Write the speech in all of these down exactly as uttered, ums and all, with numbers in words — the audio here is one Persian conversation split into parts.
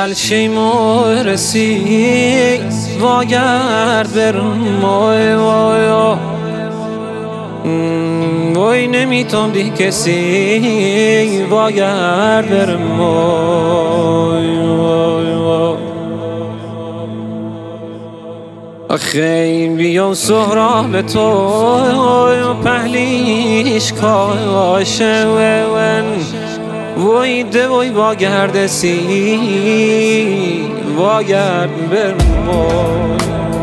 نجل شیمو رسی واگرد برم وای وای وای نمیتونم دی کسی واگرد برم وای وای وای آخه بیام سهراب تو پهلیش کاشه ون وای ده وای واگرد سی واگرد برم وای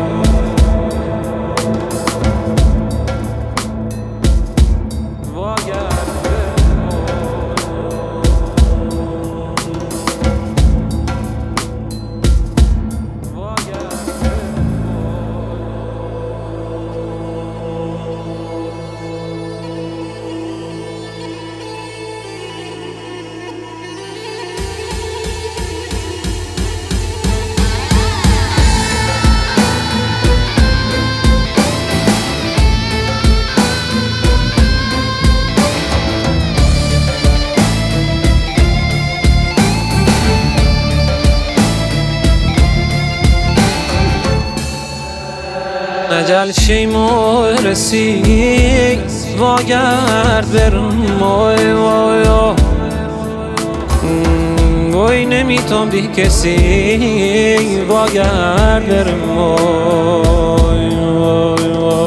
نجل شیمو رسی واگرد برم وای وای وای نمیتونم دی کسی واگرد برم وای وای وای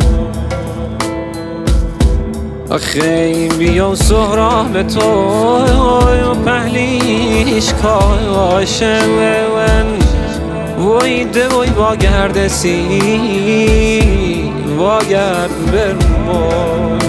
آخه بیام سهراب تو پهلیش کاشه ون وای ده وای واگرد سی واگرد برم وای